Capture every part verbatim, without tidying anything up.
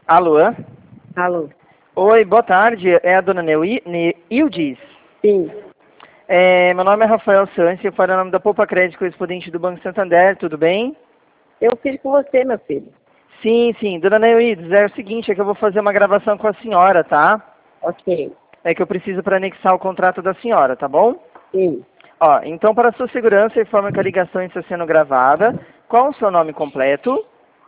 Alô? Alô? Oi, boa tarde. É a dona Neui- Neildes? Sim. É, meu nome é Rafael Santos, eu falo em nome da Poupa Crédito, correspondente do Banco Santander, tudo bem? Eu fiz com você, meu filho. Sim, sim. Dona Neildes, é o seguinte, é que eu vou fazer uma gravação com a senhora, tá? Ok. É que eu preciso para anexar o contrato da senhora, tá bom? Sim. Ó, então para sua segurança, informa que a ligação está sendo gravada. Qual o seu nome completo?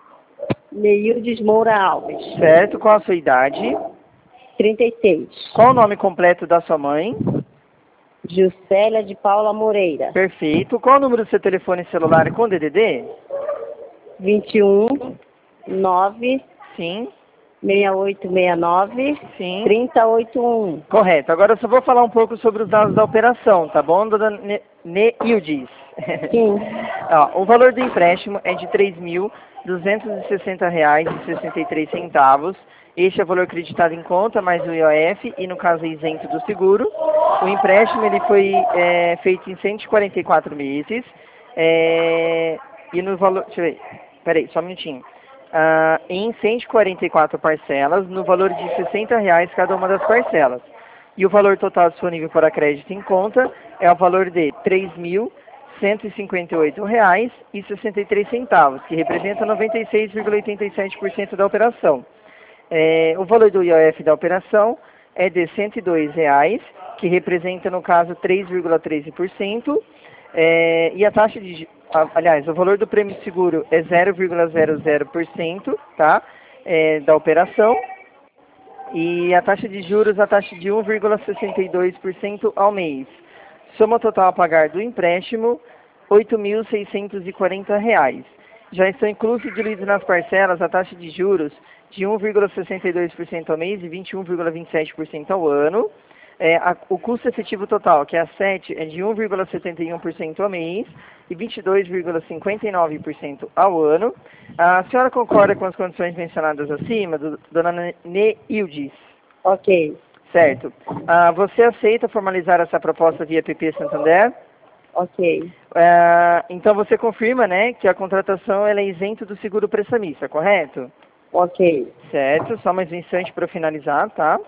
Neildes Moura Alves. Certo. Qual a sua idade? trinta e seis. Qual o nome completo da sua mãe? Juscelia de Paula Moreira. Perfeito. Qual o número do seu telefone celular com D D D? vinte e um, nove, Sim, seis oito seis nove, sim. trinta e oito um. Correto. Agora eu só vou falar um pouco sobre os dados da operação, tá bom, dona Ne Neildes? Sim. Ó, o valor do empréstimo é de três mil duzentos e sessenta reais e sessenta e três centavos. Este é o valor acreditado em conta, mais o I O F e, no caso, isento do seguro. O empréstimo ele foi é, feito em cento e quarenta e quatro meses. É, e no valor... Deixa eu ver. Peraí, só um minutinho. Ah, em cento e quarenta e quatro parcelas, no valor de sessenta reais cada uma das parcelas. E o valor total disponível para crédito em conta é o valor de três mil cento e cinquenta e oito reais e sessenta e três centavos, que representa noventa e seis vírgula oitenta e sete por cento da operação. É, o valor do I O F da operação é de cento e dois reais, que representa, no caso, três vírgula treze por cento. É, e a taxa de... Aliás, o valor do prêmio de seguro é zero vírgula zero zero por cento, tá? É, da operação. E a taxa de juros, a taxa de um vírgula sessenta e dois por cento ao mês. Soma total a pagar do empréstimo, oito mil seiscentos e quarenta reais. Já estão inclusos e diluídos nas parcelas a taxa de juros de um vírgula sessenta e dois por cento ao mês e vinte e um vírgula vinte e sete por cento ao ano. É, a, o custo efetivo total, que é a sete, é de um vírgula setenta e um por cento ao mês e vinte e dois vírgula cinquenta e nove por cento ao ano. A senhora concorda com as condições mencionadas acima, do, dona Neildes? Ok. Certo. Ah, você aceita formalizar essa proposta via P P Santander? Ok. Ah, então você confirma, né, que a contratação ela é isenta do seguro prestamista, correto? Ok. Certo. Só mais um instante para finalizar, tá?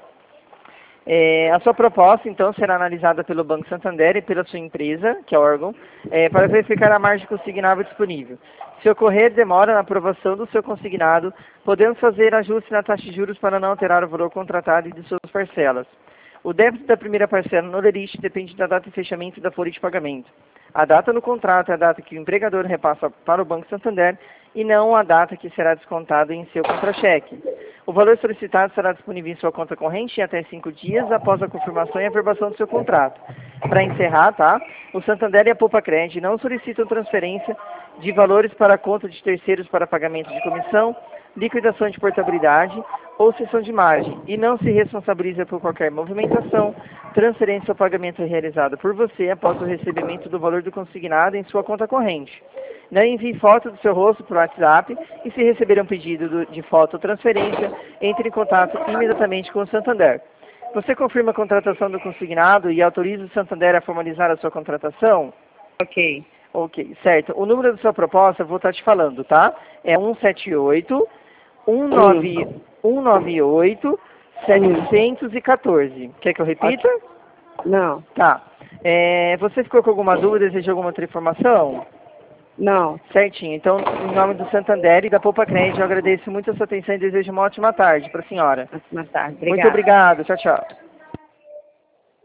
É, a sua proposta, então, será analisada pelo Banco Santander e pela sua empresa, que é o órgão, é, para verificar a margem consignável disponível. Se ocorrer demora na aprovação do seu consignado, podemos fazer ajuste na taxa de juros para não alterar o valor contratado e de suas parcelas. O débito da primeira parcela no lerite depende da data de fechamento da folha de pagamento. A data no contrato é a data que o empregador repassa para o Banco Santander e não a data que será descontado em seu contra-cheque. O valor solicitado será disponível em sua conta corrente em até cinco dias após a confirmação e averbação do seu contrato. Para encerrar, tá? O Santander e a Poupa Crédito não solicitam transferência de valores para a conta de terceiros para pagamento de comissão, liquidação de portabilidade ou cessão de margem e não se responsabiliza por qualquer movimentação, transferência ou pagamento realizado por você após o recebimento do valor do consignado em sua conta corrente. Não envie foto do seu rosto por WhatsApp e se receber um pedido do, de foto ou transferência, entre em contato imediatamente com o Santander. Você confirma a contratação do consignado e autoriza o Santander a formalizar a sua contratação? Ok. Ok, certo. O número da sua proposta eu vou estar te falando, tá? É um sete oito, um nove, um nove oito, setecentos e quatorze. Quer que eu repita? Não. Tá. É, você ficou com alguma dúvida, deseja alguma outra informação? Não. Certinho. Então, em nome do Santander e da Poupa Crédito, eu agradeço muito a sua atenção e desejo uma ótima tarde para a senhora. Ótima tarde. Muito Obrigada. obrigado. Tchau, tchau.